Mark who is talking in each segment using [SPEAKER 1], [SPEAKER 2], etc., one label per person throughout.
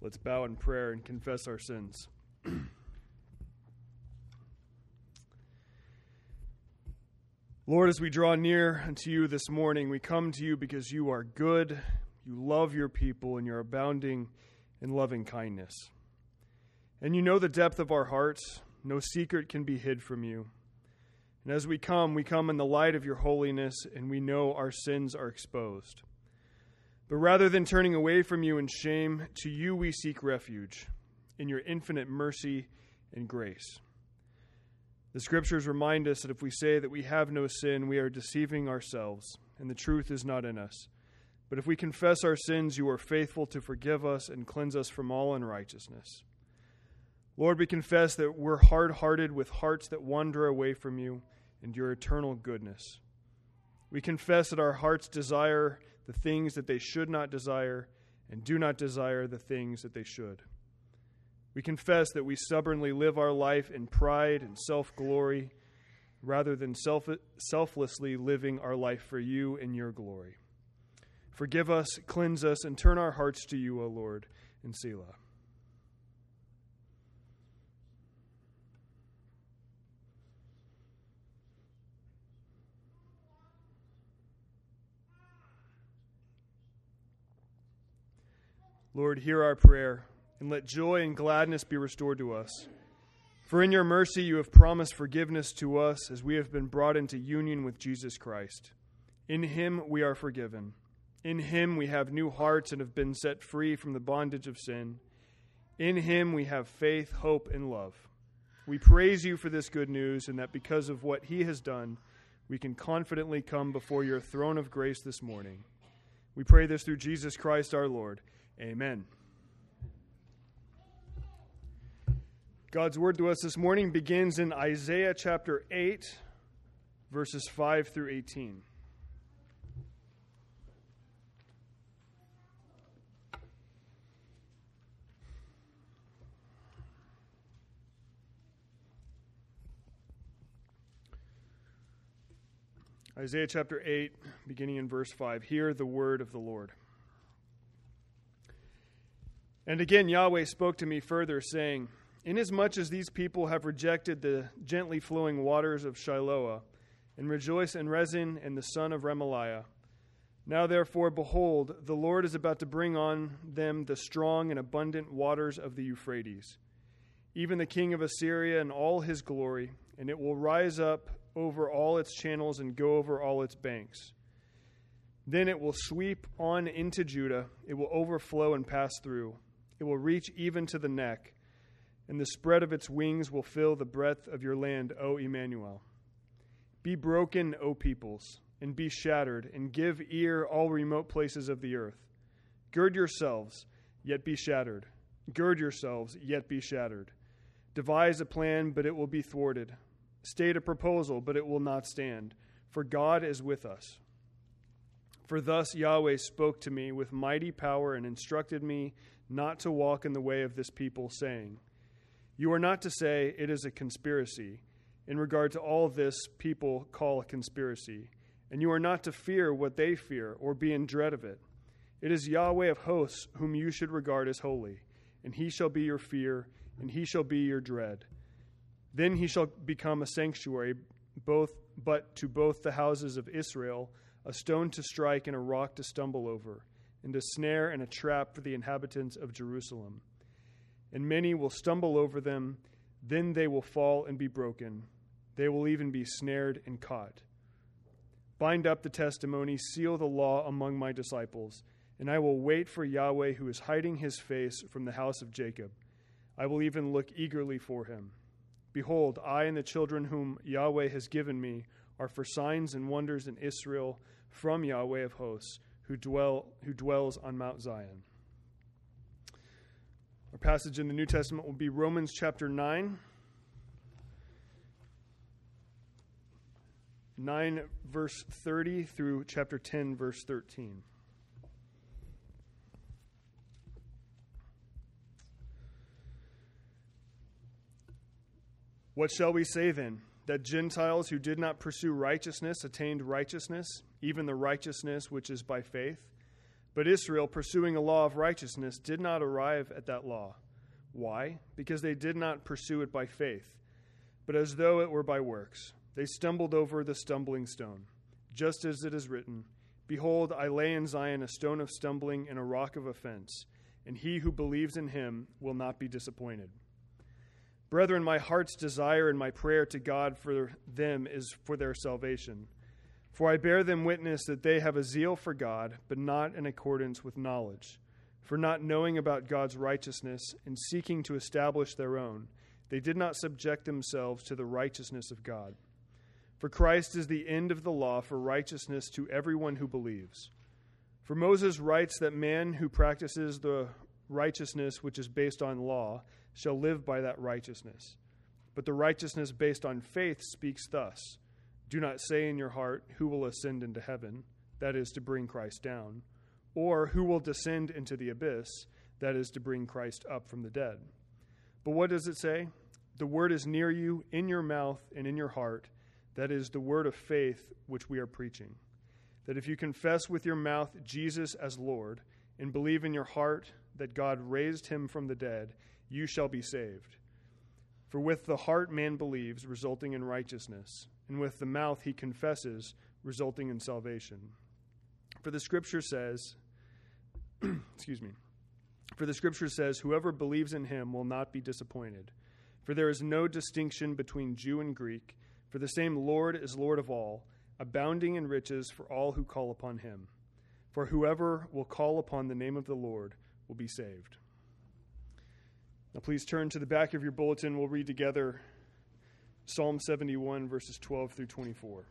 [SPEAKER 1] Let's bow in prayer and confess our sins. Lord, as we draw near unto you this morning, we come to you because you are good, you love your people, and you're abounding in loving kindness. And you know the depth of our hearts. No secret can be hid from you. And as we come in the light of your holiness, and we know our sins are exposed. But rather than turning away from you in shame, to you we seek refuge in your infinite mercy and grace. The scriptures remind us that if we say that we have no sin, we are deceiving ourselves, and the truth is not in us. But if we confess our sins, you are faithful to forgive us and cleanse us from all unrighteousness. Lord, we confess that we're hard-hearted with hearts that wander away from you and your eternal goodness. We confess that our hearts desire the things that they should not desire and do not desire the things that they should. We confess that we stubbornly live our life in pride and self-glory rather than selflessly living our life for you and your glory. Forgive us, cleanse us, and turn our hearts to you, O Lord, in Selah. Lord, hear our prayer, and let joy and gladness be restored to us. For in your mercy you have promised forgiveness to us as we have been brought into union with Jesus Christ. In him we are forgiven. In him we have new hearts and have been set free from the bondage of sin. In him we have faith, hope, and love. We praise you for this good news, and that because of what he has done, we can confidently come before your throne of grace this morning. We pray this through Jesus Christ our Lord. Amen. God's word to us this morning begins in Isaiah chapter 8, verses 5 through 18. Isaiah chapter 8, beginning in verse 5. Hear the word of the Lord. And again Yahweh spoke to me further, saying, Inasmuch as these people have rejected the gently flowing waters of Shiloah, and rejoice in Rezin and the son of Remaliah, now therefore, behold, the Lord is about to bring on them the strong and abundant waters of the Euphrates, even the king of Assyria and all his glory, and it will rise up over all its channels and go over all its banks. Then it will sweep on into Judah, it will overflow and pass through. It will reach even to the neck, and the spread of its wings will fill the breadth of your land, O Emmanuel. Be broken, O peoples, and be shattered, and give ear, all remote places of the earth. Gird yourselves, yet be shattered. Gird yourselves, yet be shattered. Devise a plan, but it will be thwarted. State a proposal, but it will not stand, for God is with us. For thus Yahweh spoke to me with mighty power and instructed me not to walk in the way of this people, saying, You are not to say, it is a conspiracy, in regard to all this people call a conspiracy, and you are not to fear what they fear, or be in dread of it. It is Yahweh of hosts whom you should regard as holy, and he shall be your fear, and he shall be your dread. Then he shall become a sanctuary, but to both the houses of Israel, a stone to strike and a rock to stumble over, and a snare and a trap for the inhabitants of Jerusalem. And many will stumble over them, then they will fall and be broken. They will even be snared and caught. Bind up the testimony, seal the law among my disciples, and I will wait for Yahweh who is hiding his face from the house of Jacob. I will even look eagerly for him. Behold, I and the children whom Yahweh has given me are for signs and wonders in Israel from Yahweh of hosts, who dwells on Mount Zion. Our passage in the New Testament will be Romans chapter 9, 9 verse 30 through chapter 10 verse 13. What shall we say then? That Gentiles who did not pursue righteousness attained righteousness, even the righteousness which is by faith? But Israel, pursuing a law of righteousness, did not arrive at that law. Why? Because they did not pursue it by faith, but as though it were by works. They stumbled over the stumbling stone, just as it is written, Behold, I lay in Zion a stone of stumbling and a rock of offense, and he who believes in him will not be disappointed. Brethren, my heart's desire and my prayer to God for them is for their salvation. For I bear them witness that they have a zeal for God, but not in accordance with knowledge. For not knowing about God's righteousness and seeking to establish their own, they did not subject themselves to the righteousness of God. For Christ is the end of the law for righteousness to everyone who believes. For Moses writes that man who practices the righteousness which is based on law shall live by that righteousness. But the righteousness based on faith speaks thus, Do not say in your heart, Who will ascend into heaven? That is, to bring Christ down. Or, Who will descend into the abyss? That is, to bring Christ up from the dead. But what does it say? The word is near you, in your mouth and in your heart. That is, the word of faith which we are preaching. That if you confess with your mouth Jesus as Lord, and believe in your heart that God raised him from the dead, you shall be saved. For with the heart man believes, resulting in righteousness, and with the mouth he confesses, resulting in salvation. For the scripture says, For the scripture says, Whoever believes in him will not be disappointed. For there is no distinction between Jew and Greek, for the same Lord is Lord of all, abounding in riches for all who call upon him. For whoever will call upon the name of the Lord will be saved. Now please turn to the back of your bulletin. We'll read together Psalm 71, verses 12 through 24.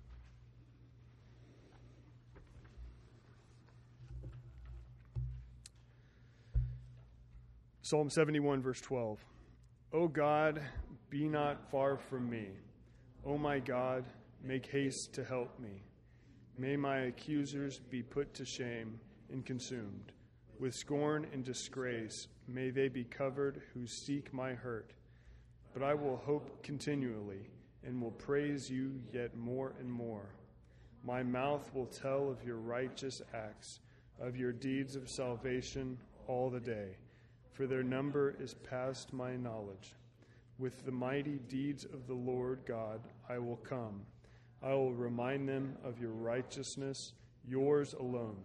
[SPEAKER 1] Psalm 71, verse 12. O God, be not far from me. O my God, make haste to help me. May my accusers be put to shame and consumed. With scorn and disgrace may they be covered who seek my hurt. But I will hope continually and will praise you yet more and more. My mouth will tell of your righteous acts, of your deeds of salvation all the day, for their number is past my knowledge. With the mighty deeds of the Lord God I will come. I will remind them of your righteousness, yours alone.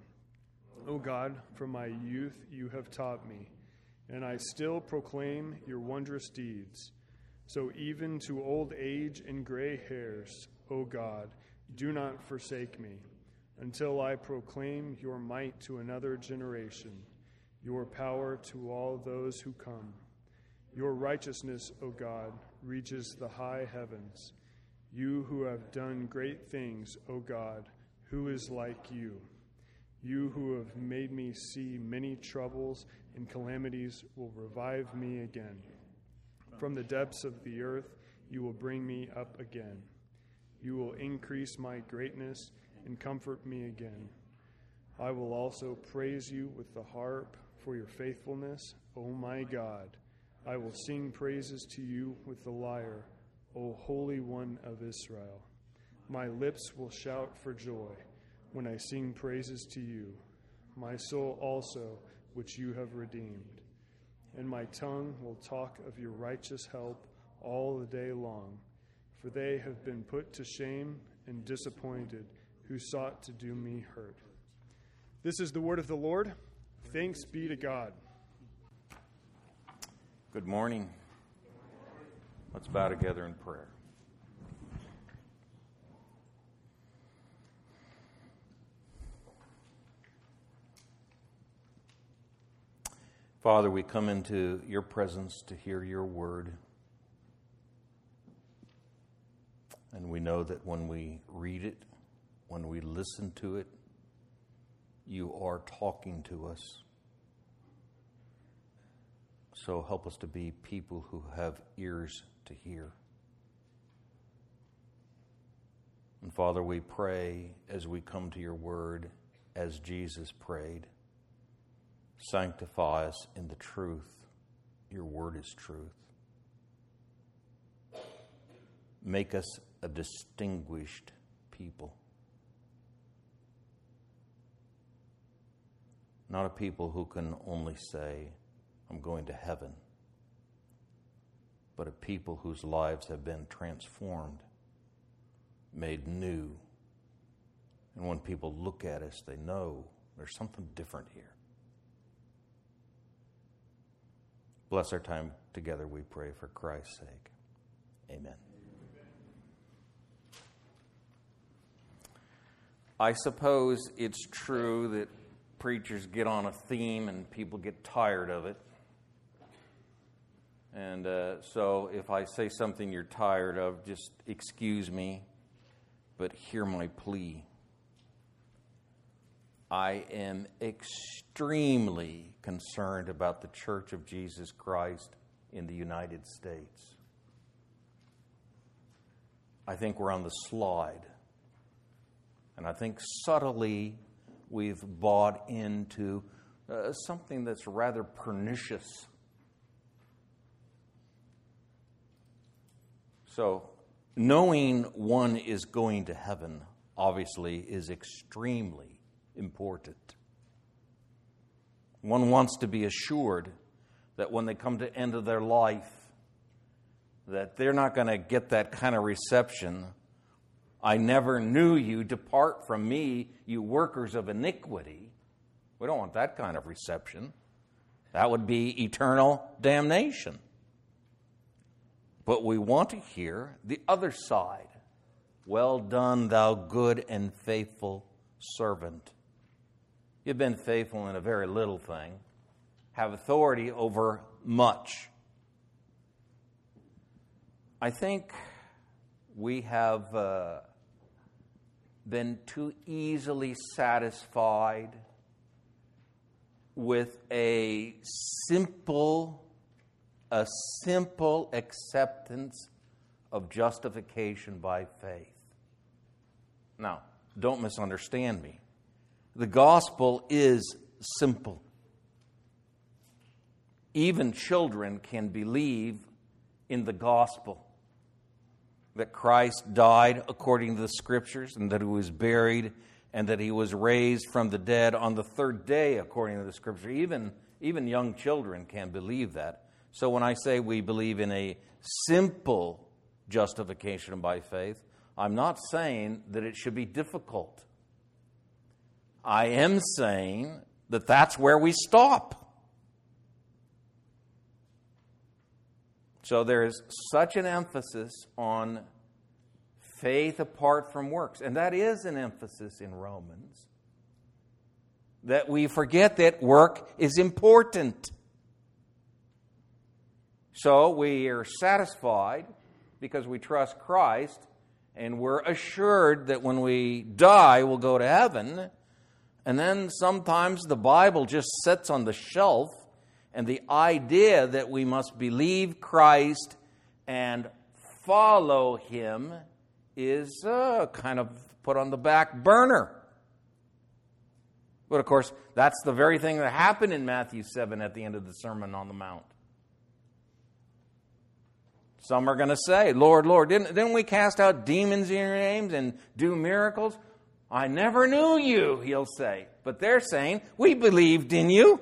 [SPEAKER 1] O God, from my youth you have taught me, and I still proclaim your wondrous deeds. So even to old age and gray hairs, O God, do not forsake me, until I proclaim your might to another generation, your power to all those who come. Your righteousness, O God, reaches the high heavens. You who have done great things, O God, who is like you? You who have made me see many troubles and calamities will revive me again. From the depths of the earth you will bring me up again. You will increase my greatness and comfort me again. I will also praise you with the harp for your faithfulness, O my God. I will sing praises to you with the lyre, O Holy One of Israel. My lips will shout for joy when I sing praises to you, my soul also, which you have redeemed. And my tongue will talk of your righteous help all the day long, for they have been put to shame and disappointed who sought to do me hurt. This is the word of the Lord. Thanks be to God.
[SPEAKER 2] Good morning. Let's bow together in prayer. Father, we come into your presence to hear your word. And we know that when we read it, when we listen to it, you are talking to us. So help us to be people who have ears to hear. And Father, we pray as we come to your word, as Jesus prayed, sanctify us in the truth. Your word is truth. Make us a distinguished people. Not a people who can only say, I'm going to heaven, but a people whose lives have been transformed, made new. And when people look at us, they know there's something different here. Bless our time together, we pray, for Christ's sake. Amen. I suppose it's true that preachers get on a theme and people get tired of it. And so if I say something you're tired of, just excuse me, but hear my plea. I am extremely concerned about the Church of Jesus Christ in the United States. I think we're on the slide. And I think subtly we've bought into something that's rather pernicious. So, knowing one is going to heaven, obviously, is extremely important. One wants to be assured that when they come to the end of their life, that they're not going to get that kind of reception. I never knew you, depart from me, you workers of iniquity. We don't want that kind of reception. That would be eternal damnation. But we want to hear the other side. Well done, thou good and faithful servant. You've been faithful in a very little thing. Have authority over much. I think we have been too easily satisfied with a simple acceptance of justification by faith. Now, don't misunderstand me. The gospel is simple. Even children can believe in the gospel. That Christ died according to the Scriptures, and that He was buried, and that He was raised from the dead on the third day according to the Scripture. Even young children can believe that. So when I say we believe in a simple justification by faith, I'm not saying that it should be difficult. I am saying that that's where we stop. So there is such an emphasis on faith apart from works. And that is an emphasis in Romans. That we forget that work is important. So we are satisfied because we trust Christ, and we're assured that when we die, we'll go to heaven. And then sometimes the Bible just sits on the shelf, and the idea that we must believe Christ and follow Him is kind of put on the back burner. But of course, that's the very thing that happened in Matthew 7 at the end of the Sermon on the Mount. Some are going to say, Lord, Lord, didn't we cast out demons in your names and do miracles? I never knew you, He'll say. But they're saying, we believed in you.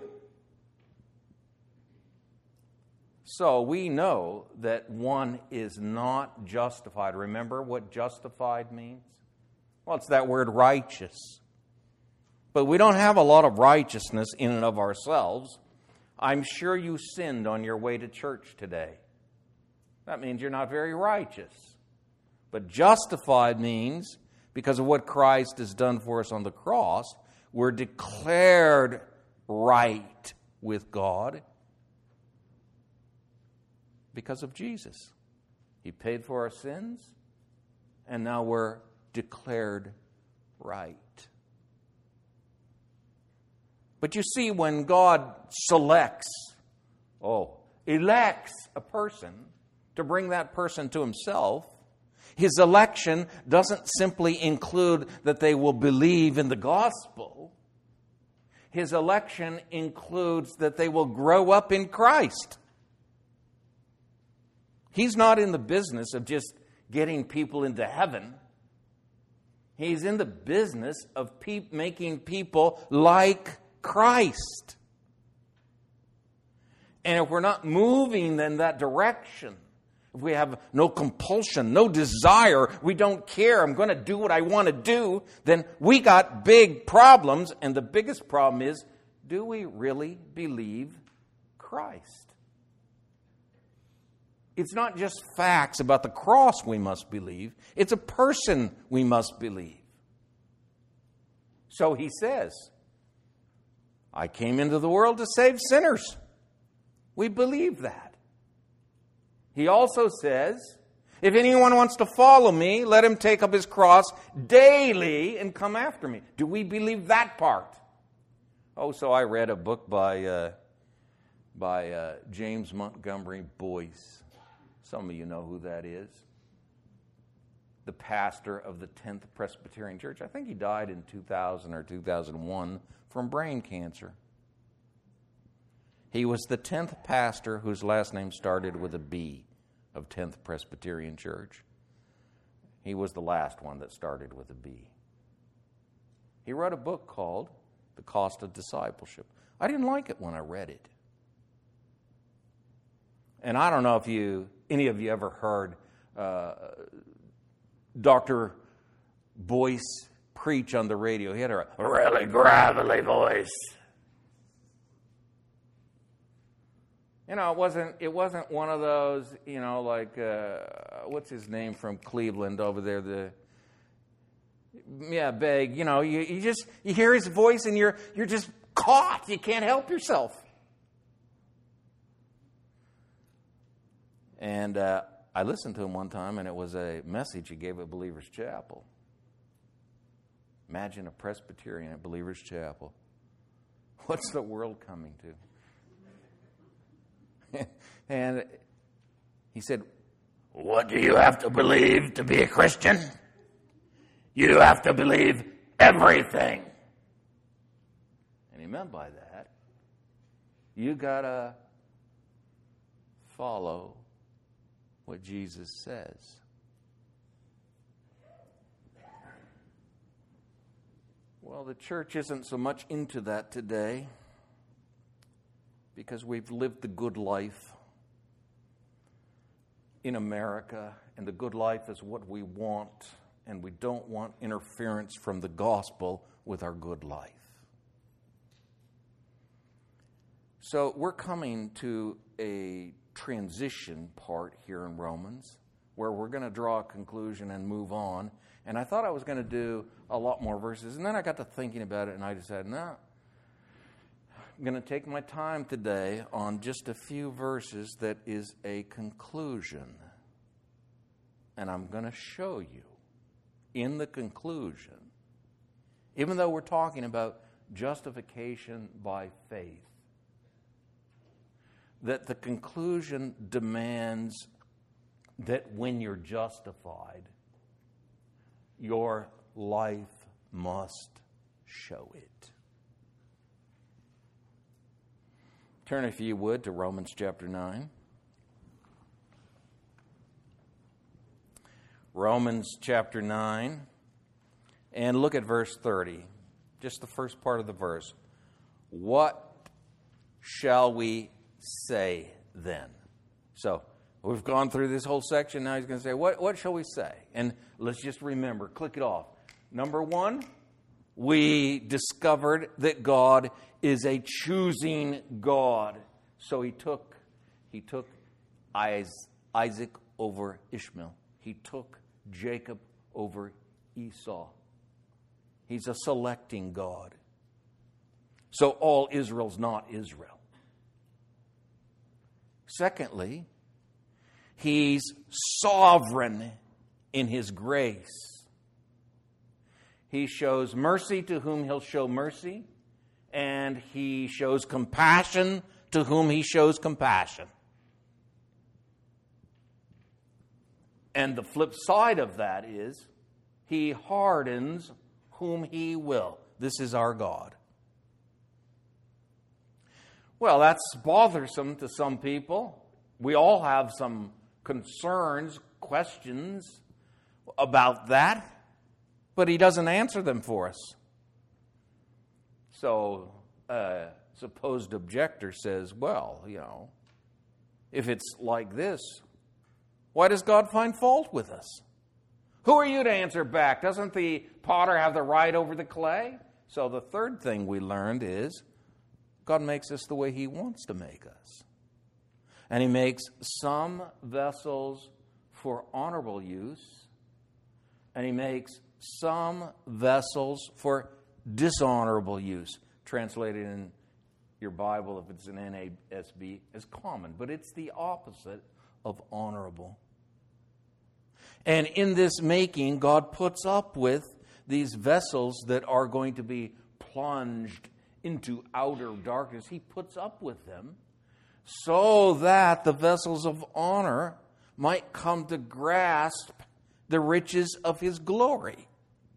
[SPEAKER 2] So we know that one is not justified. Remember what justified means? Well, it's that word righteous. But we don't have a lot of righteousness in and of ourselves. I'm sure you sinned on your way to church today. That means you're not very righteous. But justified means, because of what Christ has done for us on the cross, we're declared right with God because of Jesus. He paid for our sins, and now we're declared right. But you see, when God elects a person to bring that person to Himself, His election doesn't simply include that they will believe in the gospel. His election includes that they will grow up in Christ. He's not in the business of just getting people into heaven. He's in the business of making people like Christ. And if we're not moving in that direction, if we have no compulsion, no desire, we don't care, I'm going to do what I want to do, then we got big problems. And the biggest problem is, do we really believe Christ? It's not just facts about the cross we must believe. It's a person we must believe. So he says, I came into the world to save sinners. We believe that. He also says, if anyone wants to follow me, let him take up his cross daily and come after me. Do we believe that part? Oh, so I read a book by James Montgomery Boyce. Some of you know who that is. The pastor of the 10th Presbyterian Church. I think he died in 2000 or 2001 from brain cancer. He was the 10th pastor whose last name started with a B of 10th Presbyterian Church. He was the last one that started with a B. He wrote a book called The Cost of Discipleship. I didn't like it when I read it. And I don't know if any of you ever heard Dr. Boyce preach on the radio. He had a really gravelly voice. You know, it wasn't one of those, like what's his name from Cleveland over there? Beg. You hear his voice and you're just caught. You can't help yourself. And I listened to him one time, and it was a message he gave at Believer's Chapel. Imagine a Presbyterian at Believer's Chapel. What's the world coming to? And he said, what do you have to believe to be a Christian? You have to believe everything. And he meant by that, you got to follow what Jesus says. Well, the church isn't so much into that today because we've lived the good life in America, and the good life is what we want, and we don't want interference from the gospel with our good life. So we're coming to a transition part here in Romans where we're going to draw a conclusion and move on. And I thought I was going to do a lot more verses. And then I got to thinking about it, and I decided, no, I'm going to take my time today on just a few verses that is a conclusion. And I'm going to show you in the conclusion, even though we're talking about justification by faith, that the conclusion demands that when you're justified, your life must show it. Turn, if you would, to Romans chapter 9. Romans chapter 9, and look at verse 30, just the first part of the verse. What shall we say then? So we've gone through this whole section. Now he's going to say, what shall we say? And let's just remember, click it off. Number one, we discovered that God is a choosing God. So he took Isaac over Ishmael. He took Jacob over Esau. He's a selecting God. So all Israel's not Israel. Secondly, he's sovereign in his grace. He shows mercy to whom he'll show mercy, and he shows compassion to whom he shows compassion. And the flip side of that is he hardens whom he will. This is our God. Well, that's bothersome to some people. We all have some concerns, questions about that, but he doesn't answer them for us. So a supposed objector says, well, if it's like this, why does God find fault with us? Who are you to answer back? Doesn't the potter have the right over the clay? So the third thing we learned is God makes us the way He wants to make us. And He makes some vessels for honorable use, and He makes some vessels for dishonorable use. Translated in your Bible, if it's an NASB, as common. But it's the opposite of honorable. And in this making, God puts up with these vessels that are going to be plunged into outer darkness. He puts up with them so that the vessels of honor might come to grasp the riches of His glory.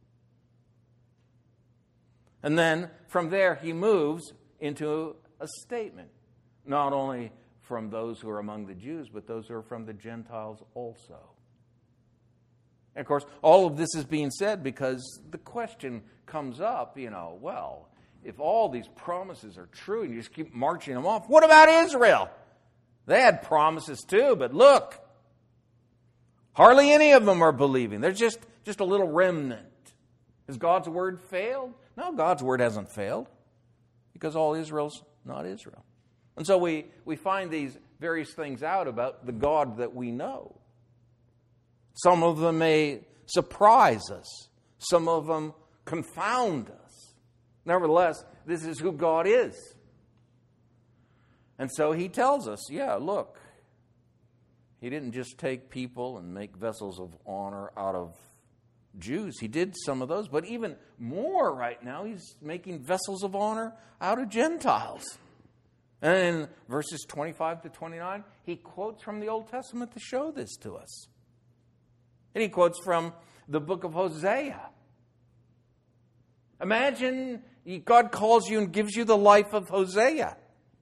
[SPEAKER 2] And then from there He moves into a statement, not only from those who are among the Jews, but those who are from the Gentiles also. And of course, all of this is being said because the question comes up, well, if all these promises are true and you just keep marching them off, what about Israel? They had promises too, but look, hardly any of them are believing. There's just a little remnant. Has God's word failed? No, God's word hasn't failed because all Israel's not Israel. And so we find these various things out about the God that we know. Some of them may surprise us. Some of them confound us. Nevertheless, this is who God is. And so He tells us, look, He didn't just take people and make vessels of honor out of Jews. He did some of those, but even more right now, He's making vessels of honor out of Gentiles. And in verses 25 to 29, He quotes from the Old Testament to show this to us. And He quotes from the book of Hosea. Imagine God calls you and gives you the life of Hosea.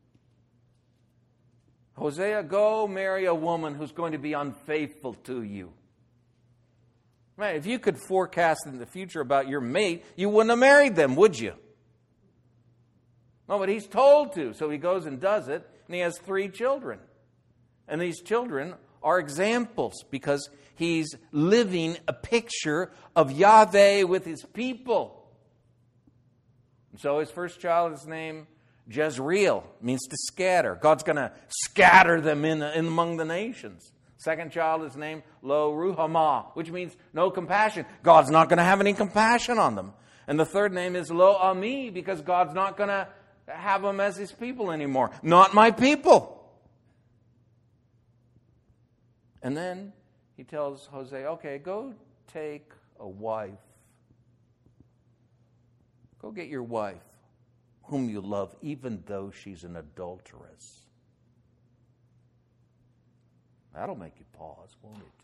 [SPEAKER 2] Hosea, go marry a woman who's going to be unfaithful to you. Man, if you could forecast in the future about your mate, you wouldn't have married them, would you? No, but he's told to, so he goes and does it, and he has 3 children. And these children are examples because he's living a picture of Yahweh with His people. And so his first child is named Jezreel, means to scatter. God's going to scatter them in among the nations. Second child is named Lo Ruhamah, which means no compassion. God's not going to have any compassion on them. And the third name is Lo Ami, because God's not going to have them as His people anymore. Not my people. And then He tells Hosea, okay, go take a wife. Go get your wife, whom you love, even though she's an adulteress. That'll make you pause, won't it?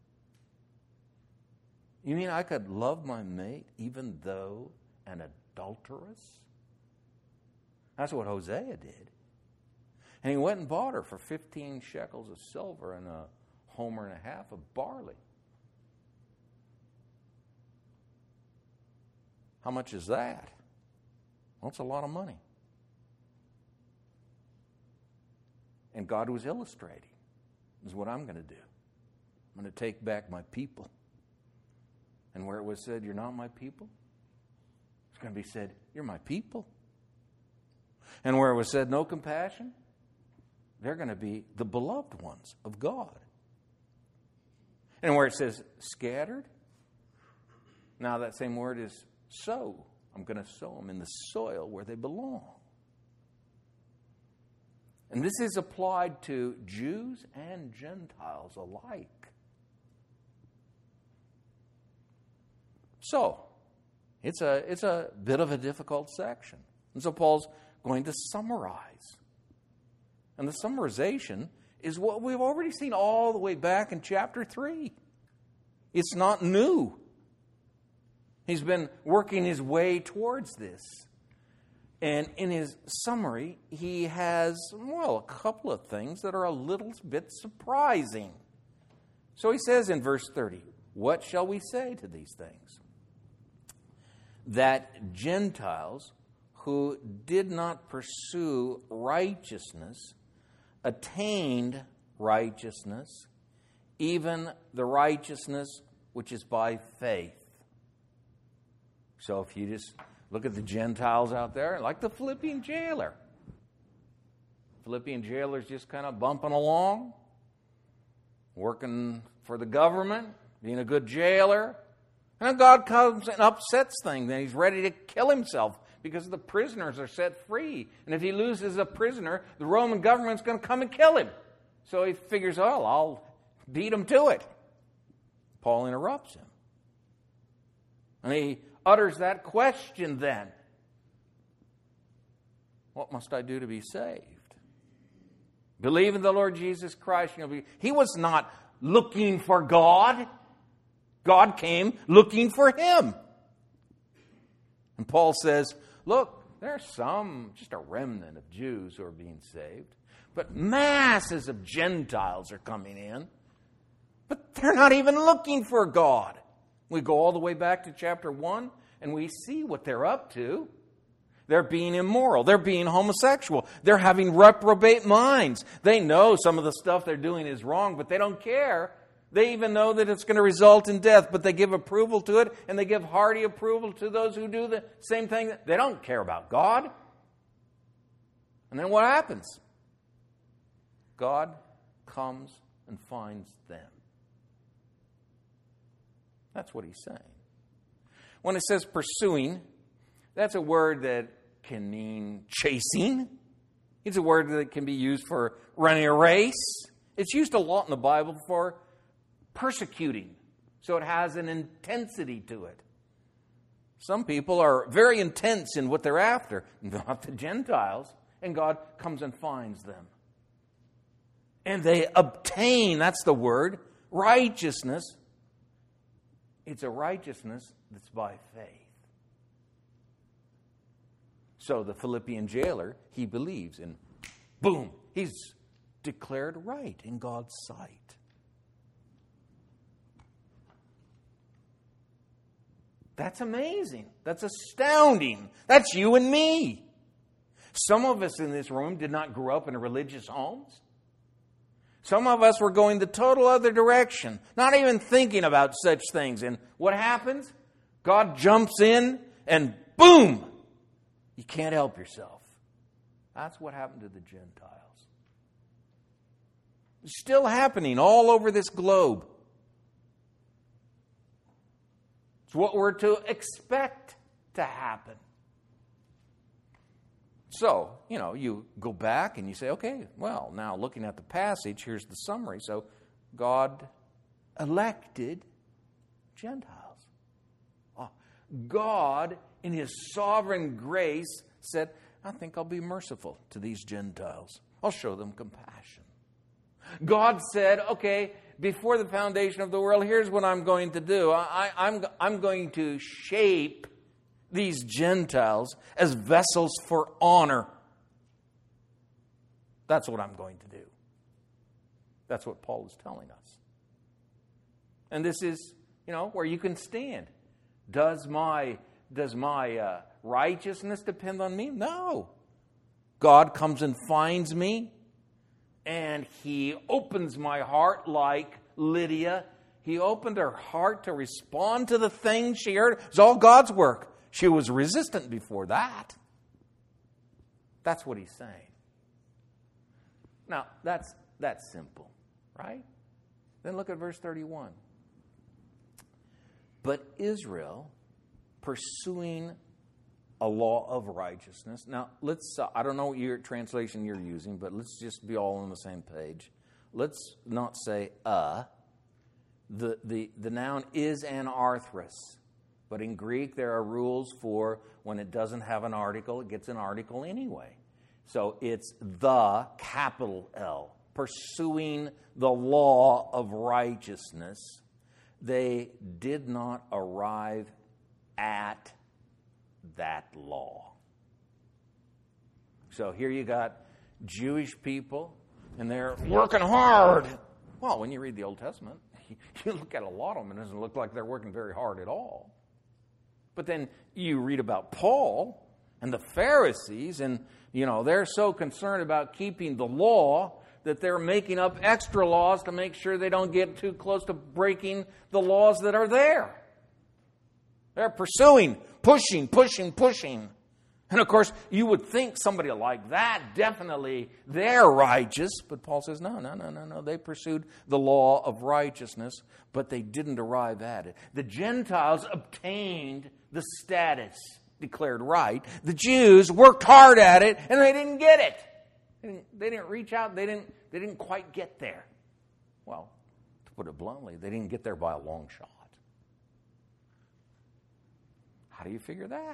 [SPEAKER 2] You mean I could love my mate even though an adulteress? That's what Hosea did. And he went and bought her for 15 shekels of silver and a homer and a half of barley. How much is that? Well, it's a lot of money. And God was illustrating. This is what I'm going to do. I'm going to take back my people. And where it was said, you're not my people, it's going to be said, you're my people. And where it was said, no compassion, they're going to be the beloved ones of God. And where it says scattered, now that same word is sow. I'm going to sow them in the soil where they belong. And this is applied to Jews and Gentiles alike. So, it's a bit of a difficult section. And so Paul's going to summarize. And the summarization is what we've already seen all the way back in chapter 3. It's not new. He's been working his way towards this. And in his summary, he has, a couple of things that are a little bit surprising. So he says in verse 30, what shall we say to these things? That Gentiles who did not pursue righteousness attained righteousness, even the righteousness which is by faith. So if you just look at the Gentiles out there, like the Philippian jailer. Philippian jailer's just kind of bumping along, working for the government, being a good jailer. And then God comes and upsets things, and he's ready to kill himself because the prisoners are set free. And if he loses a prisoner, the Roman government's going to come and kill him. So he figures, oh, I'll beat him to it. Paul interrupts him. And he utters that question then. What must I do to be saved? Believe in the Lord Jesus Christ. He was not looking for God. God came looking for him. And Paul says, look, there's just a remnant of Jews who are being saved. But masses of Gentiles are coming in. But they're not even looking for God. We go all the way back to chapter 1, and we see what they're up to. They're being immoral. They're being homosexual. They're having reprobate minds. They know some of the stuff they're doing is wrong, but they don't care. They even know that it's going to result in death, but they give approval to it, and they give hearty approval to those who do the same thing. They don't care about God. And then what happens? God comes and finds them. That's what he's saying. When it says pursuing, that's a word that can mean chasing. It's a word that can be used for running a race. It's used a lot in the Bible for persecuting. So it has an intensity to it. Some people are very intense in what they're after, not the Gentiles, and God comes and finds them. And they obtain, that's the word, righteousness. It's a righteousness that's by faith. So the Philippian jailer, he believes, and boom, he's declared right in God's sight. That's amazing. That's astounding. That's you and me. Some of us in this room did not grow up in religious homes. Some of us were going the total other direction, not even thinking about such things. And what happens? God jumps in and boom! You can't help yourself. That's what happened to the Gentiles. It's still happening all over this globe. It's what we're to expect to happen. So, you go back and you say, okay, well, now looking at the passage, here's the summary. So, God elected Gentiles. God, in His sovereign grace, said, I think I'll be merciful to these Gentiles. I'll show them compassion. God said, okay, before the foundation of the world, here's what I'm going to do. I'm going to shape these Gentiles as vessels for honor. That's what I'm going to do. That's what Paul is telling us. And this is, where you can stand. Does my righteousness depend on me? No. God comes and finds me, and He opens my heart like Lydia. He opened her heart to respond to the things she heard. It's all God's work. She was resistant before that. That's what he's saying. Now, that's simple, right? Then look at verse 31. But Israel, pursuing a law of righteousness. Now, I don't know what translation you're using, but let's just be all on the same page. Let's not say The noun is anarthros. But in Greek, there are rules for when it doesn't have an article, it gets an article anyway. So it's the, capital L, pursuing the law of righteousness. They did not arrive at that law. So here you got Jewish people, and they're working hard. Well, when you read the Old Testament, you look at a lot of them, and it doesn't look like they're working very hard at all. But then you read about Paul, And the Pharisees, and they're so concerned about keeping the law that they're making up extra laws to make sure they don't get too close to breaking the laws that are there. They're pursuing, pushing. And of course, you would think somebody like that, definitely they're righteous. But Paul says, no. They pursued the law of righteousness, but they didn't arrive at it. The Gentiles obtained the status declared right. The Jews worked hard at it, and they didn't get it. They didn't reach out. They didn't quite get there. Well, to put it bluntly, they didn't get there by a long shot. How do you figure that?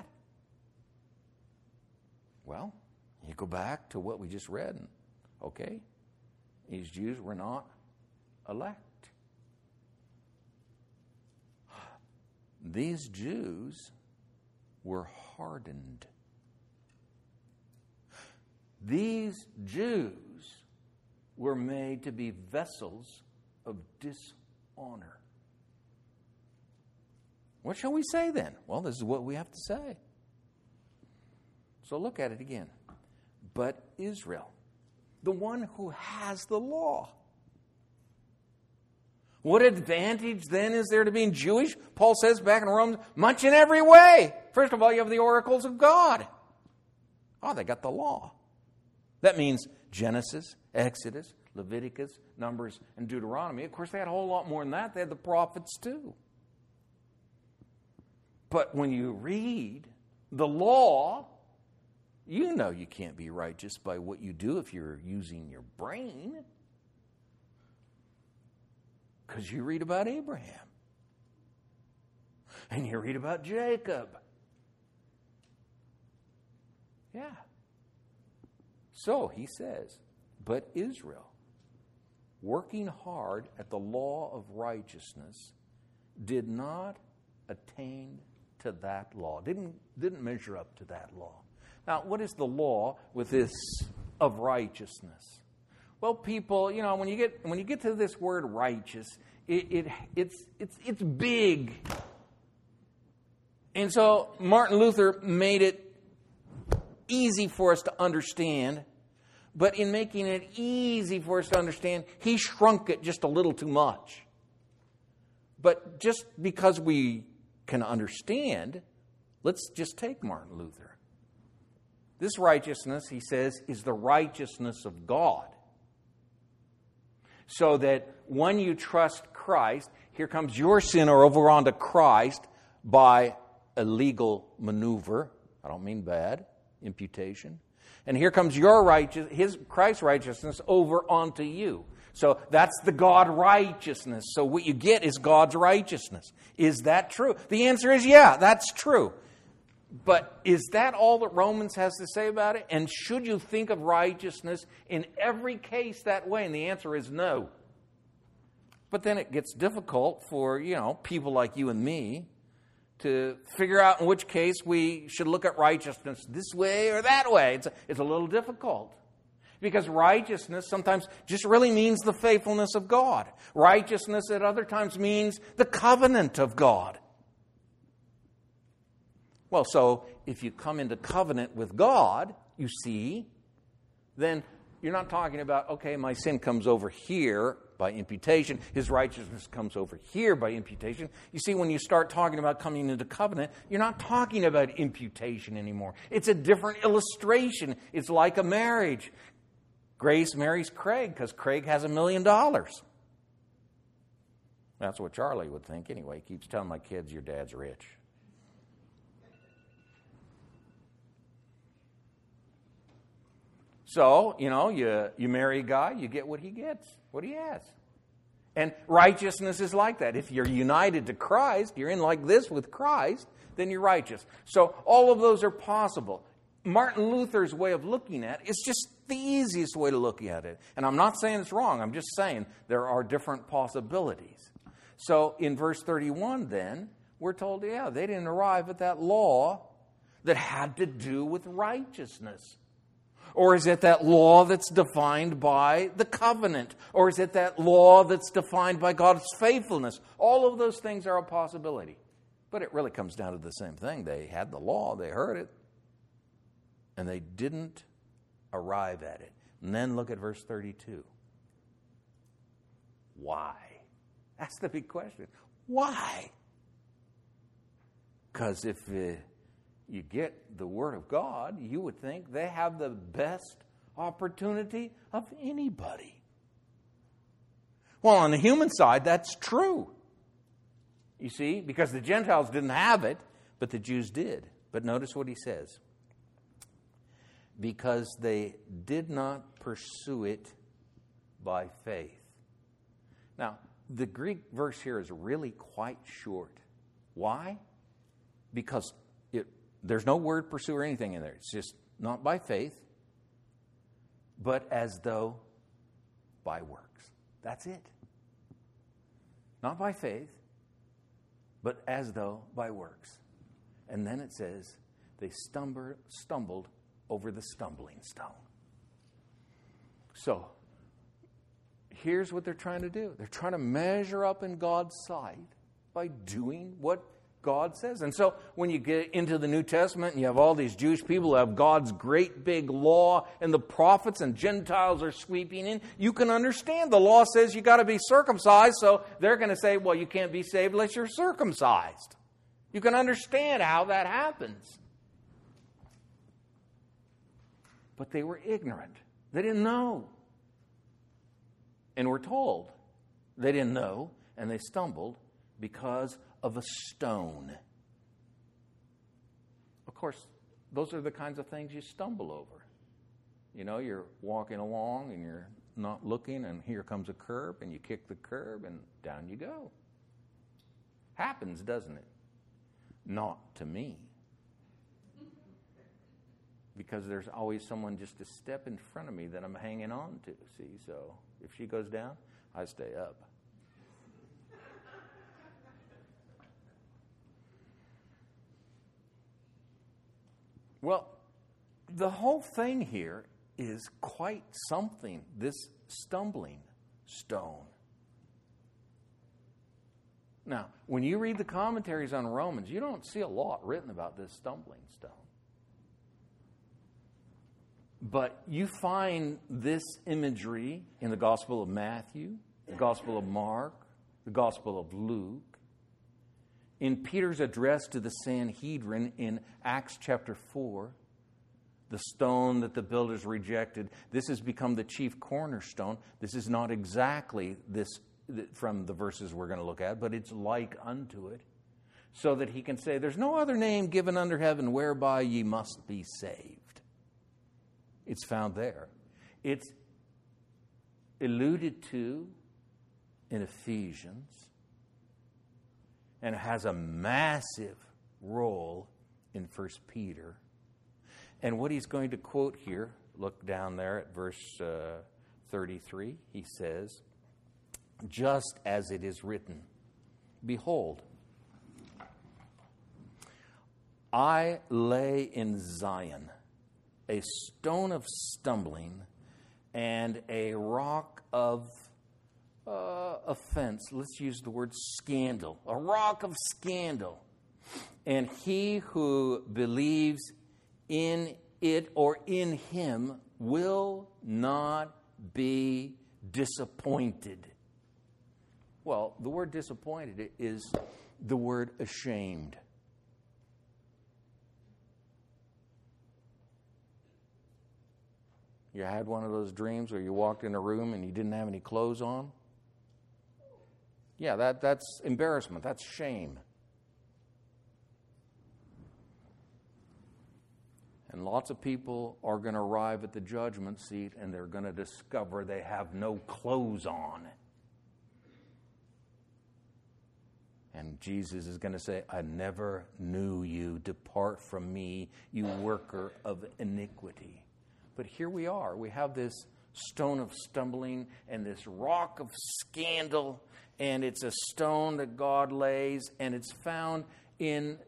[SPEAKER 2] Well, you go back to what we just read. Okay, these Jews were not elect. These Jews were hardened. These Jews were made to be vessels of dishonor. What shall we say then? Well, this is what we have to say. So look at it again. But Israel, the one who has the law. What advantage then is there to being Jewish? Paul says back in Romans, much in every way. First of all, you have the oracles of God. Oh, they got the law. That means Genesis, Exodus, Leviticus, Numbers, and Deuteronomy. Of course, they had a whole lot more than that. They had the prophets too. But when you read the law, you know you can't be righteous by what you do if you're using your brain. Because you read about Abraham. And you read about Jacob. Yeah. So he says, but Israel, working hard at the law of righteousness, did not attain to that law. Didn't measure up to that law. Now, what is the law with this of righteousness? Well, people, when you get to this word righteous, it's big. And so Martin Luther made it easy for us to understand, but in making it easy for us to understand, he shrunk it just a little too much. But just because we can understand, let's just take Martin Luther. This righteousness, he says, is the righteousness of God. So that when you trust Christ, here comes your sin over onto Christ by a legal maneuver. I don't mean bad, imputation. And here comes your Christ's righteousness over onto you. So that's the God righteousness. So what you get is God's righteousness. Is that true? The answer is yeah, that's true. But is that all that Romans has to say about it? And should you think of righteousness in every case that way? And the answer is no. But then it gets difficult for, people like you and me to figure out in which case we should look at righteousness this way or that way. It's a little difficult. Because righteousness sometimes just really means the faithfulness of God. Righteousness at other times means the covenant of God. Well, so if you come into covenant with God, you see, then you're not talking about, okay, my sin comes over here by imputation. His righteousness comes over here by imputation. You see, when you start talking about coming into covenant, you're not talking about imputation anymore. It's a different illustration. It's like a marriage. Grace marries Craig because Craig has $1 million. That's what Charlie would think anyway. He keeps telling my kids, your dad's rich. So, you marry a guy, you get what he gets, what he has. And righteousness is like that. If you're united to Christ, you're in like this with Christ, then you're righteous. So all of those are possible. Martin Luther's way of looking at it is just the easiest way to look at it. And I'm not saying it's wrong. I'm just saying there are different possibilities. So in verse 31 then, we're told, they didn't arrive at that law that had to do with righteousness. Or is it that law that's defined by the covenant? Or is it that law that's defined by God's faithfulness? All of those things are a possibility. But it really comes down to the same thing. They had the law, they heard it. And they didn't arrive at it. And then look at verse 32. Why? That's the big question. Why? Because if you get the Word of God, you would think they have the best opportunity of anybody. Well, on the human side, that's true. You see, because the Gentiles didn't have it, but the Jews did. But notice what he says. Because they did not pursue it by faith. Now, the Greek verse here is really quite short. Why? Because there's no word pursue or anything in there. It's just not by faith, but as though by works. That's it. Not by faith, but as though by works. And then it says, they stumbled over the stumbling stone. So, here's what they're trying to do. They're trying to measure up in God's sight by doing what God says. And so when you get into the New Testament and you have all these Jewish people who have God's great big law and the prophets and Gentiles are sweeping in, you can understand the law says you got to be circumcised, so they're going to say, well, you can't be saved unless you're circumcised. You can understand how that happens. But they were ignorant. They didn't know. And we're told they didn't know and they stumbled because of a stone. Of course, those are the kinds of things you stumble over. You know, you're walking along and you're not looking and here comes a curb and you kick the curb and down you go. Happens, doesn't it? Not to me. Because there's always someone just a step in front of me that I'm hanging on to, see? So if she goes down, I stay up. Well, the whole thing here is quite something, this stumbling stone. Now, when you read the commentaries on Romans, you don't see a lot written about this stumbling stone. But you find this imagery in the Gospel of Matthew, the Gospel of Mark, the Gospel of Luke, in Peter's address to the Sanhedrin in Acts chapter 4, the stone that the builders rejected, this has become the chief cornerstone. This is not exactly this from the verses we're going to look at, but it's like unto it, so that he can say, there's no other name given under heaven whereby ye must be saved. It's found there. It's alluded to in Ephesians, and it has a massive role in 1 Peter. And what he's going to quote here, look down there at verse 33, he says, just as it is written, behold, I lay in Zion a stone of stumbling and a rock of offense. Let's use the word scandal. A rock of scandal. And he who believes in it or in him will not be disappointed. Well, the word disappointed is the word ashamed. You had one of those dreams where you walked in a room and you didn't have any clothes on? Yeah, that's embarrassment. That's shame. And lots of people are going to arrive at the judgment seat and they're going to discover they have no clothes on. And Jesus is going to say, I never knew you. Depart from me, you worker of iniquity. But here we are. We have this stone of stumbling and this rock of scandal. And it's a stone that God lays. And it's found in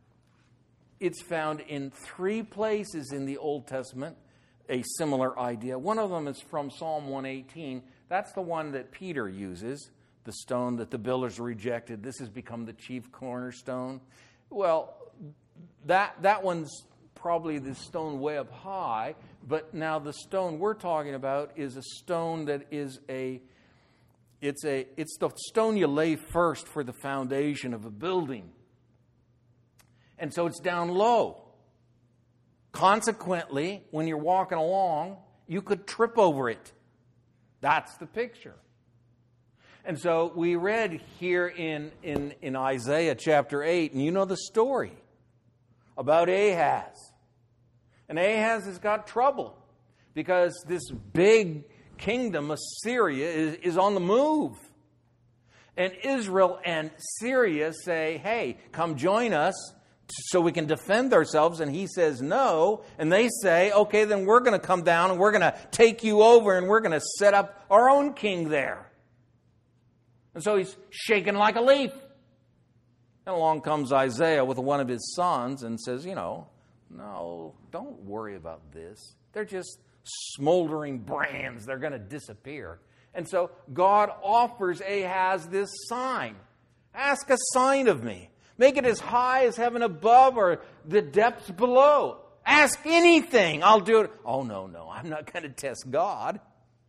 [SPEAKER 2] 3 places in the Old Testament, a similar idea. One of them is from Psalm 118. That's the one that Peter uses, the stone that the builders rejected. This has become the chief cornerstone. Well, that one's probably this stone way up high, but now the stone we're talking about is a stone that is it's the stone you lay first for the foundation of a building. And so it's down low. Consequently, when you're walking along, you could trip over it. That's the picture. And so we read here in Isaiah chapter 8, and you know the story about Ahaz. And Ahaz has got trouble because this big kingdom, Assyria, is on the move. And Israel and Syria say, hey, come join us so we can defend ourselves. And he says no. And they say, okay, then we're going to come down and we're going to take you over and we're going to set up our own king there. And so he's shaken like a leaf. And along comes Isaiah with one of his sons and says, no, don't worry about this. They're just smoldering brands. They're going to disappear. And so God offers Ahaz this sign. Ask a sign of me. Make it as high as heaven above or the depths below. Ask anything. I'll do it. Oh, no, I'm not going to test God.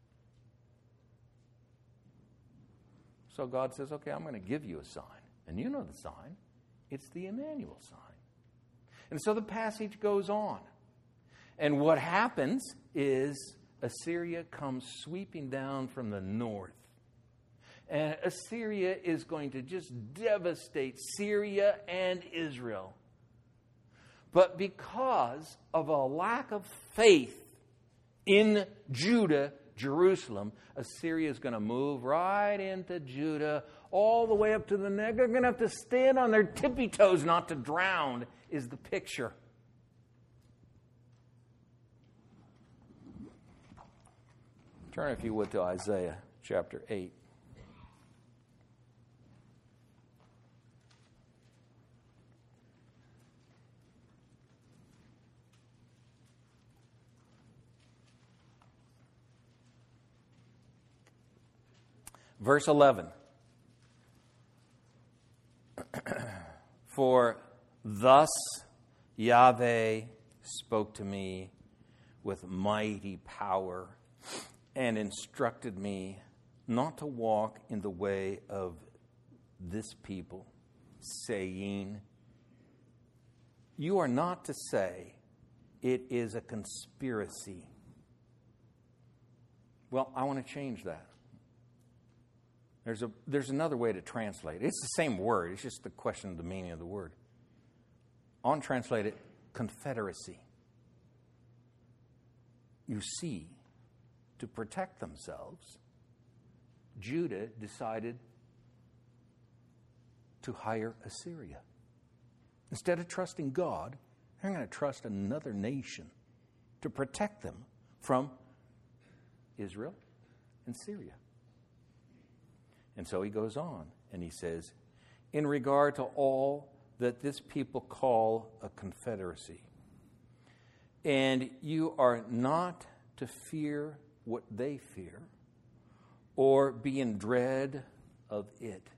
[SPEAKER 2] So God says, okay, I'm going to give you a sign. And you know the sign. It's the Emmanuel sign. And so the passage goes on. And what happens is Assyria comes sweeping down from the north. And Assyria is going to just devastate Syria and Israel. But because of a lack of faith in Judah, Jerusalem, Assyria is going to move right into Judah, all the way up to the neck. They're going to have to stand on their tippy toes not to drown, is the picture. Turn, if you would, to Isaiah chapter 8. Verse 11. For thus Yahweh spoke to me with mighty power and instructed me not to walk in the way of this people, saying, you are not to say it is a conspiracy. Well, I want to change that. There's another way to translate it. It's the same word. It's just the question of the meaning of the word. I want to translate it confederacy. You see, to protect themselves, Judah decided to hire Assyria. Instead of trusting God, they're going to trust another nation to protect them from Israel and Syria. And so he goes on and he says, in regard to all that this people call a confederacy, and you are not to fear what they fear, or be in dread of it.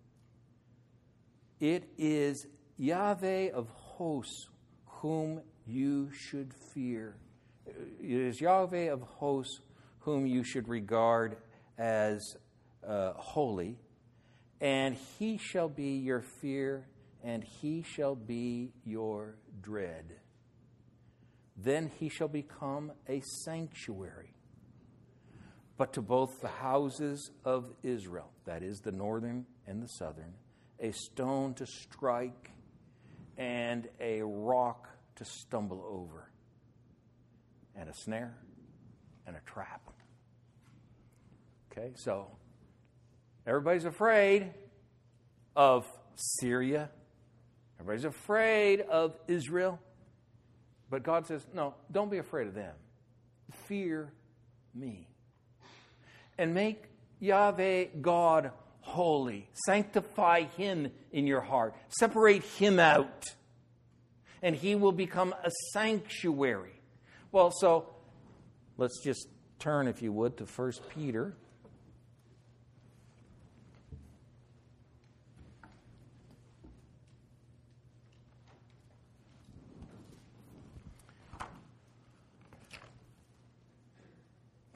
[SPEAKER 2] It is Yahweh of hosts whom you should fear. It is Yahweh of hosts whom you should regard as holy, and he shall be your fear, and he shall be your dread. Then he shall become a sanctuary, but to both the houses of Israel, that is the northern and the southern, a stone to strike and a rock to stumble over, and a snare and a trap. Okay, so everybody's afraid of Syria. Everybody's afraid of Israel. But God says, no, don't be afraid of them. Fear me. And make Yahweh God holy. Sanctify him in your heart. Separate him out. And he will become a sanctuary. Well, so let's just turn, if you would, to 1 Peter.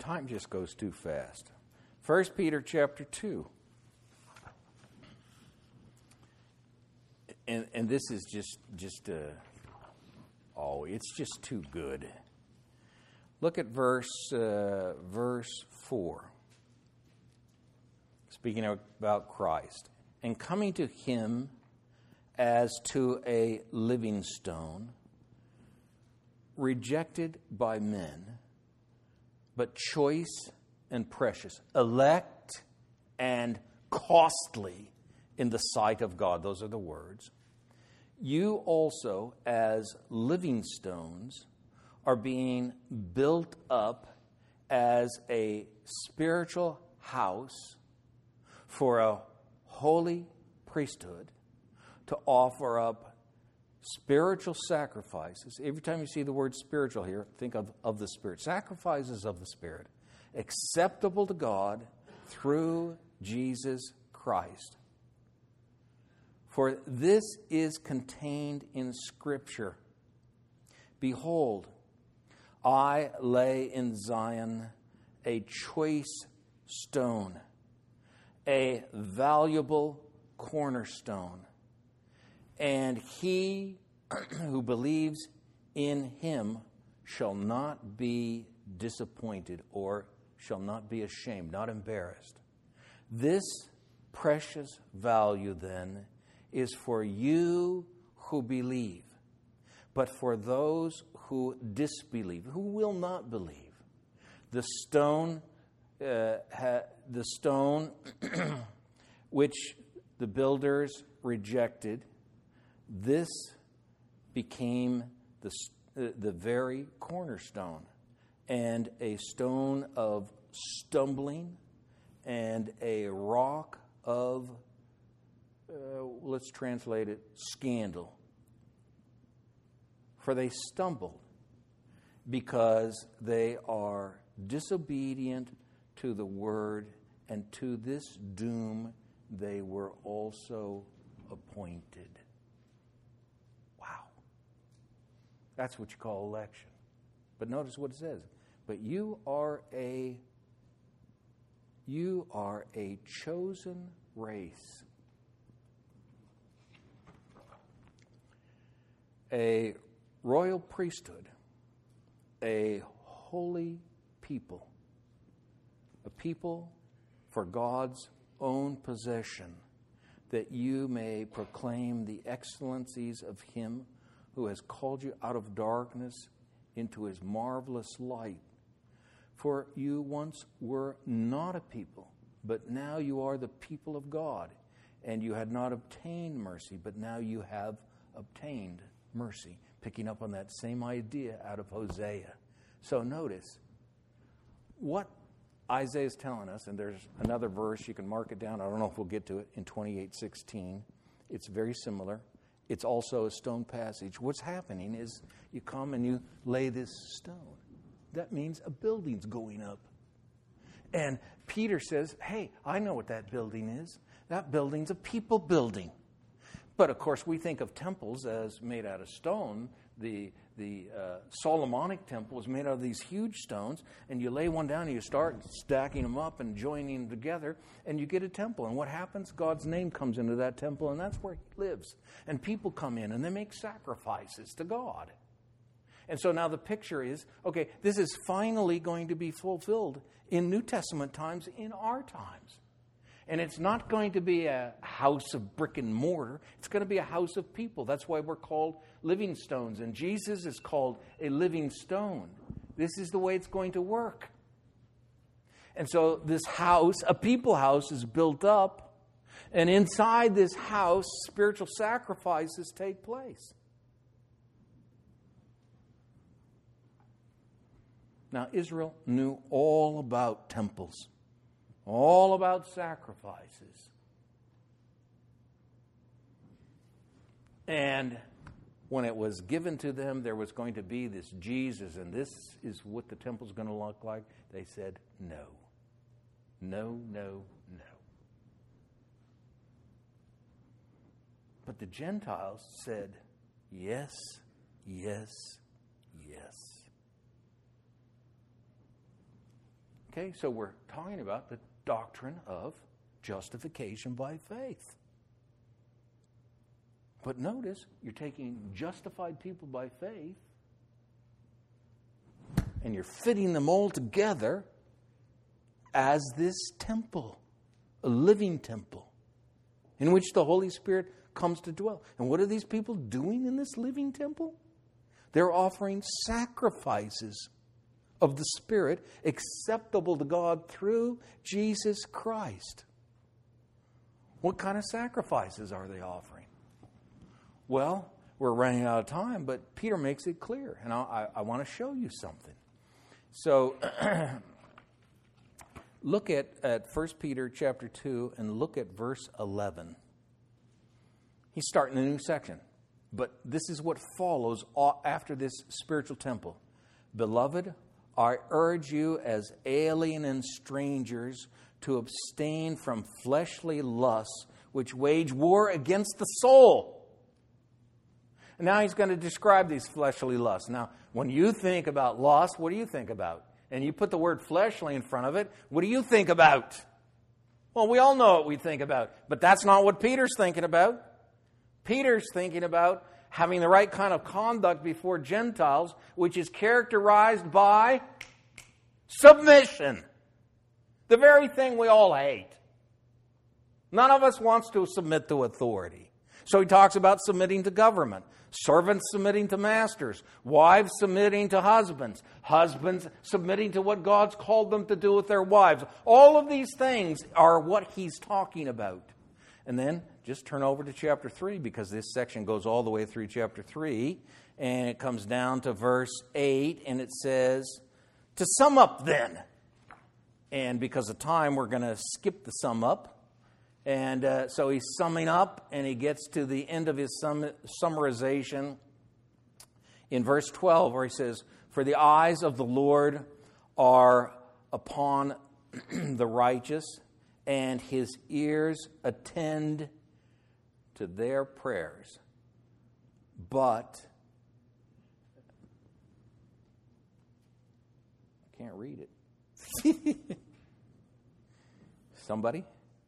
[SPEAKER 2] time just goes too fast. 1 Peter chapter 2. And this is just it's just too good. Look at verse 4. Speaking about Christ. And coming to him as to a living stone, rejected by men, but choice and precious, elect and costly in the sight of God. Those are the words. You also, as living stones, are being built up as a spiritual house for a holy priesthood to offer up spiritual sacrifices. Every time you see the word spiritual here, think of the Spirit. Sacrifices of the Spirit, acceptable to God through Jesus Christ. For this is contained in Scripture. Behold, I lay in Zion a choice stone, a valuable cornerstone, and he who believes in him shall not be disappointed, or shall not be ashamed, not embarrassed. This precious value, then, is for you who believe, but for those who disbelieve, who will not believe. The stone which the builders rejected, this became the very cornerstone, and a stone of stumbling, and a rock of, let's translate it, scandal. For they stumbled because they are disobedient to the word, and to this doom they were also appointed. Wow. That's what you call election. But notice what it says. But you are a chosen race, a royal priesthood, a holy people, a people for God's own possession, that you may proclaim the excellencies of him who has called you out of darkness into his marvelous light. For you once were not a people, but now you are the people of God, and you had not obtained mercy, but now you have obtained mercy. Picking up on that same idea out of Hosea. So notice what Isaiah is telling us, and there's another verse, you can mark it down, I don't know if we'll get to it, in 28:16. It's very similar. It's also a stone passage. What's happening is you come and you lay this stone. That means a building's going up. And Peter says, hey, I know what that building is. That building's a people building. But of course, we think of temples as made out of stone. The Solomonic temple was made out of these huge stones, and you lay one down and you start stacking them up and joining them together, and you get a temple. And what happens? God's name comes into that temple, and that's where he lives. And people come in and they make sacrifices to God. And so now the picture is, okay, this is finally going to be fulfilled in New Testament times, in our times. And it's not going to be a house of brick and mortar. It's going to be a house of people. That's why we're called living stones. And Jesus is called a living stone. This is the way it's going to work. And so this house, a people house, is built up. And inside this house, spiritual sacrifices take place. Now, Israel knew all about temples. All about sacrifices. And when it was given to them, there was going to be this Jesus, and this is what the temple's going to look like. They said, no. No, no, no. But the Gentiles said, yes, yes, yes. Okay, so we're talking about the doctrine of justification by faith. But notice, you're taking justified people by faith and you're fitting them all together as this temple, a living temple, in which the Holy Spirit comes to dwell. And what are these people doing in this living temple? They're offering sacrifices of the Spirit acceptable to God through Jesus Christ. What kind of sacrifices are they offering? Well, we're running out of time, but Peter makes it clear, and I want to show you something. So, look at 1 Peter chapter 2 and look at verse 11. He's starting a new section, but this is what follows after this spiritual temple. Beloved, I urge you as alien and strangers to abstain from fleshly lusts which wage war against the soul. And now he's going to describe these fleshly lusts. Now, when you think about lust, what do you think about? And you put the word fleshly in front of it, what do you think about? Well, we all know what we think about, but that's not what Peter's thinking about. Peter's thinking about having the right kind of conduct before Gentiles, which is characterized by submission. The very thing we all hate. None of us wants to submit to authority. So he talks about submitting to government, servants submitting to masters, wives submitting to husbands, husbands submitting to what God's called them to do with their wives. All of these things are what he's talking about. And then just turn over to chapter 3, because this section goes all the way through chapter 3, and it comes down to verse 8, and it says, to sum up then. And because of time, we're going to skip the sum up. And so he's summing up, and he gets to the end of his summarization in verse 12, where he says, for the eyes of the Lord are upon the righteous, and his ears attend to their prayers. But, I can't read it. Somebody?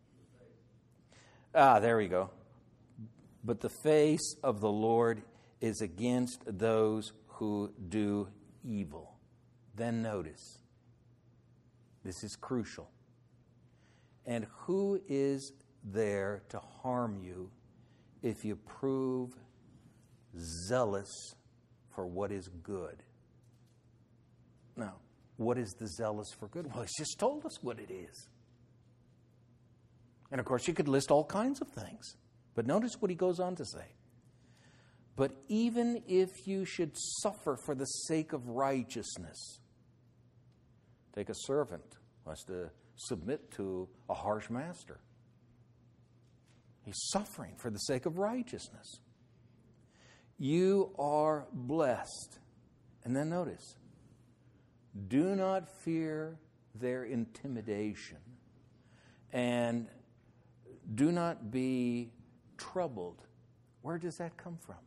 [SPEAKER 2] There we go. But the face of the Lord is against those who do evil. Then notice, this is crucial. And who is there to harm you if you prove zealous for what is good? Now, what is the zealous for good? Well, he's just told us what it is. And of course, you could list all kinds of things. But notice what he goes on to say. But even if you should suffer for the sake of righteousness, take a servant who has to submit to a harsh master. He's suffering for the sake of righteousness. You are blessed. And then notice, do not fear their intimidation, and do not be troubled. Where does that come from?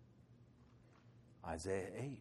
[SPEAKER 2] Isaiah 8.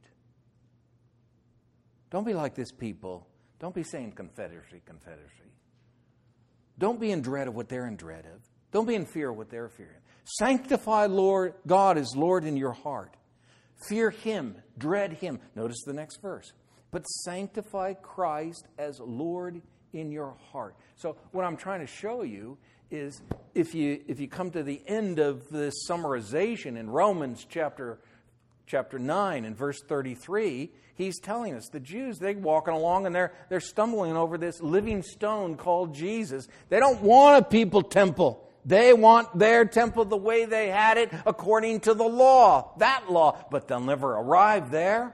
[SPEAKER 2] Don't be like this people. Don't be saying confederacy, confederacy. Don't be in dread of what they're in dread of. Don't be in fear of what they're fearing. Sanctify Lord God as Lord in your heart. Fear Him, dread Him. Notice the next verse. But sanctify Christ as Lord in your heart. So what I'm trying to show you is if you come to the end of this summarization in Romans chapter 9 and verse 33, he's telling us the Jews, they're walking along and they're stumbling over this living stone called Jesus. They don't want a people temple. They want their temple the way they had it according to the law, that law. But they'll never arrive there.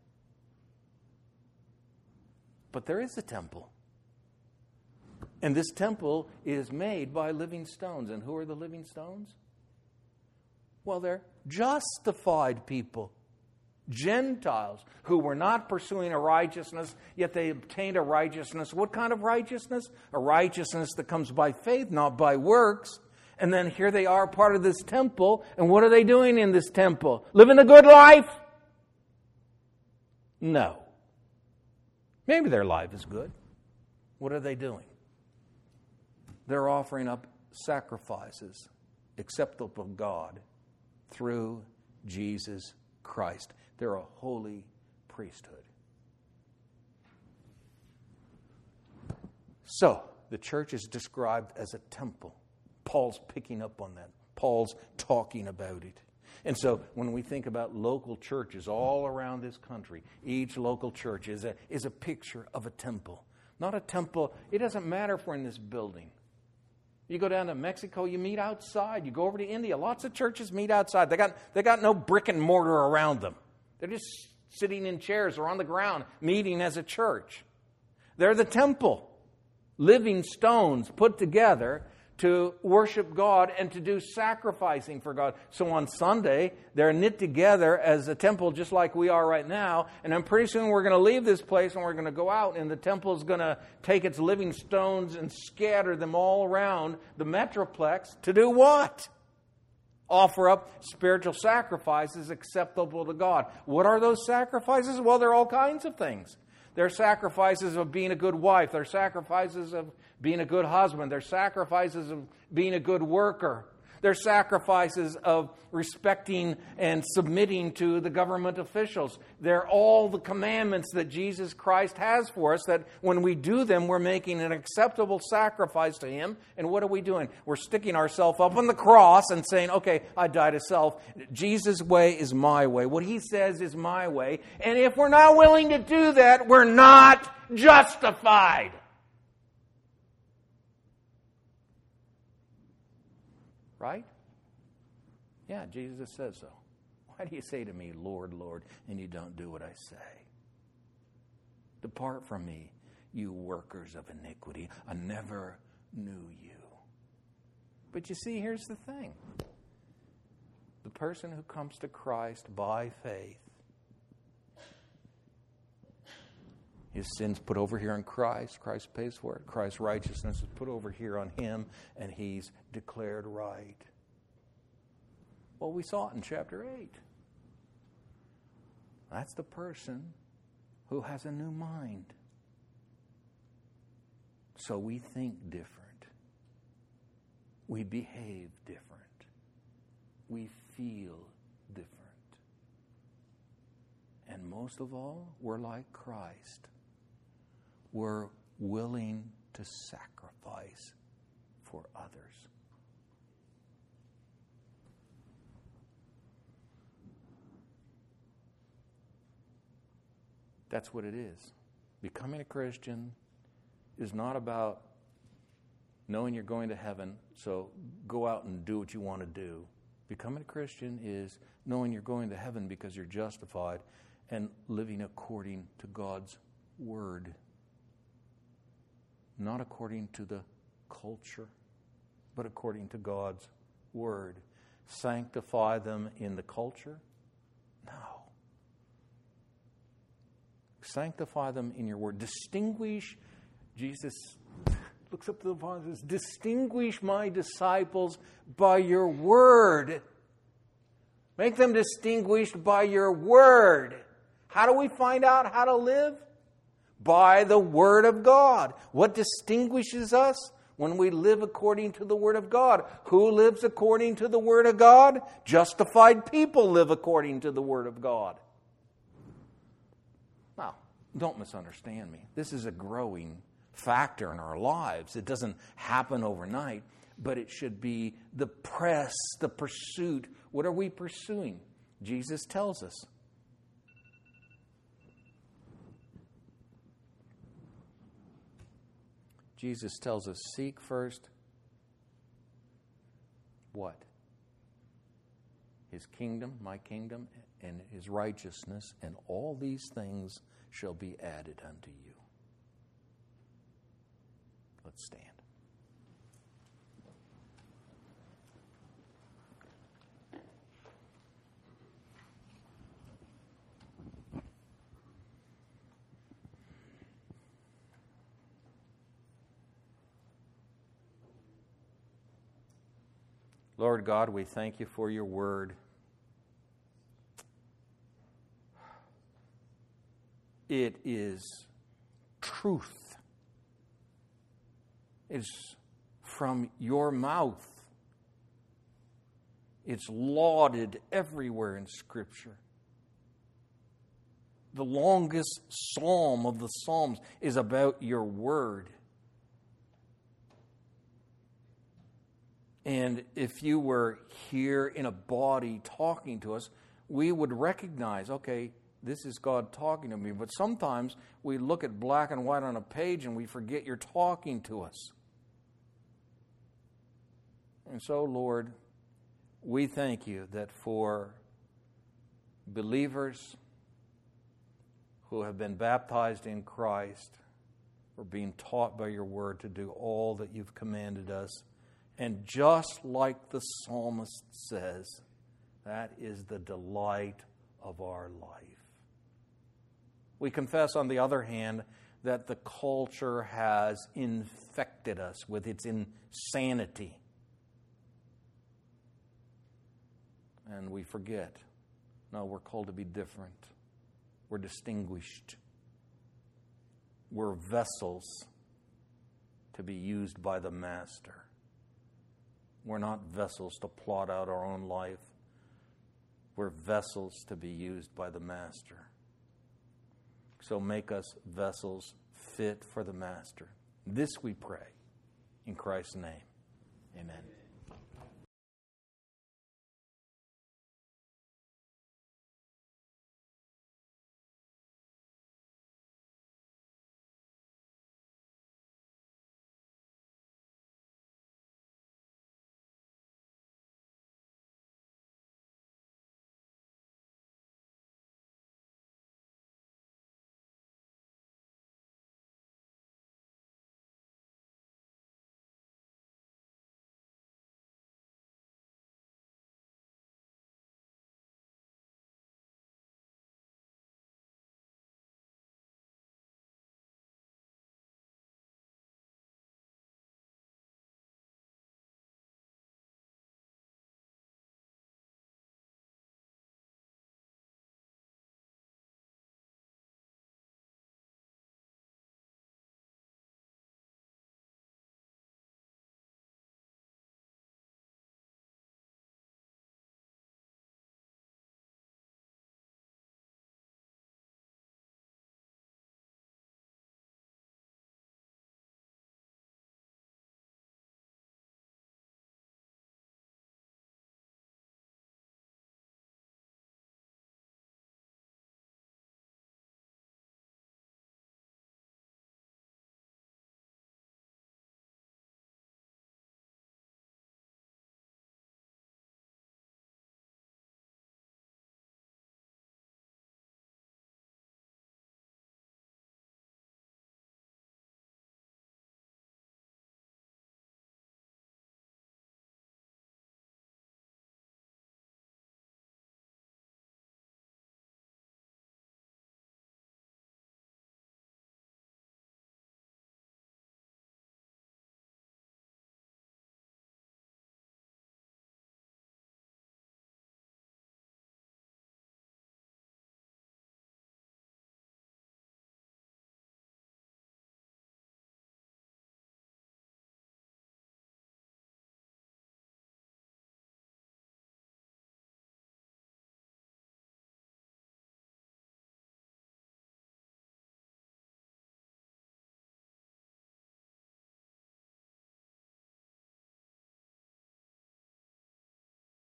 [SPEAKER 2] But there is a temple. And this temple is made by living stones. And who are the living stones? Well, they're justified people. Gentiles who were not pursuing a righteousness, yet they obtained a righteousness. What kind of righteousness? A righteousness that comes by faith, not by works. And then here they are, part of this temple. And what are they doing in this temple? Living a good life? No. Maybe their life is good. What are they doing? They're offering up sacrifices acceptable to God through Jesus Christ. They're a holy priesthood. So, the church is described as a temple. Paul's picking up on that. Paul's talking about it. And so, when we think about local churches all around this country, each local church is a picture of a temple. Not a temple. It doesn't matter if we're in this building. You go down to Mexico, you meet outside. You go over to India, lots of churches meet outside. They got no brick and mortar around them. They're just sitting in chairs or on the ground, meeting as a church. They're the temple. Living stones put together to worship God and to do sacrificing for God. So on Sunday, they're knit together as a temple just like we are right now. And then pretty soon we're going to leave this place and we're going to go out, and the temple is going to take its living stones and scatter them all around the metroplex to do what? Offer up spiritual sacrifices acceptable to God. What are those sacrifices? Well, they're all kinds of things. They're sacrifices of being a good wife. They're sacrifices of being a good husband. They're sacrifices of being a good worker. They're sacrifices of respecting and submitting to the government officials. They're all the commandments that Jesus Christ has for us, that when we do them, we're making an acceptable sacrifice to Him. And what are we doing? We're sticking ourselves up on the cross and saying, okay, I die to self. Jesus' way is my way. What He says is my way. And if we're not willing to do that, we're not justified. Right? Yeah, Jesus says so. Why do you say to me, Lord, Lord, and you don't do what I say? Depart from me, you workers of iniquity. I never knew you. But you see, here's the thing. The person who comes to Christ by faith, his sin's put over here on Christ. Christ pays for it. Christ's righteousness is put over here on him, and he's declared right. Well, we saw it in chapter 8. That's the person who has a new mind. So we think different. We behave different. We feel different. And most of all, we're like Christ. We're willing to sacrifice for others. That's what it is. Becoming a Christian is not about knowing you're going to heaven, so go out and do what you want to do. Becoming a Christian is knowing you're going to heaven because you're justified and living according to God's Word. Not according to the culture, but according to God's Word. Sanctify them in the culture? No. Sanctify them in your Word. Distinguish, Jesus looks up to the Father and says, distinguish my disciples by your Word. Make them distinguished by your Word. How do we find out how to live? By the Word of God. What distinguishes us? When we live according to the Word of God. Who lives according to the Word of God? Justified people live according to the Word of God. Now, don't misunderstand me. This is a growing factor in our lives. It doesn't happen overnight, but it should be the press, the pursuit. What are we pursuing? Jesus tells us. Jesus tells us, seek first what? His kingdom, my kingdom, and His righteousness, and all these things shall be added unto you. Let's stand. Lord God, we thank you for your word. It is truth. is from your mouth. It's lauded everywhere in Scripture. The longest psalm of the Psalms is about your word. And if you were here in a body talking to us, we would recognize, okay, this is God talking to me. But sometimes we look at black and white on a page and we forget you're talking to us. And so, Lord, we thank you that for believers who have been baptized in Christ, we're being taught by your word to do all that you've commanded us. And just like the psalmist says, that is the delight of our life. We confess, on the other hand, that the culture has infected us with its insanity. And we forget, no, we're called to be different. We're distinguished. We're vessels to be used by the Master. We're not vessels to plot out our own life. We're vessels to be used by the Master. So make us vessels fit for the Master. This we pray in Christ's name. Amen.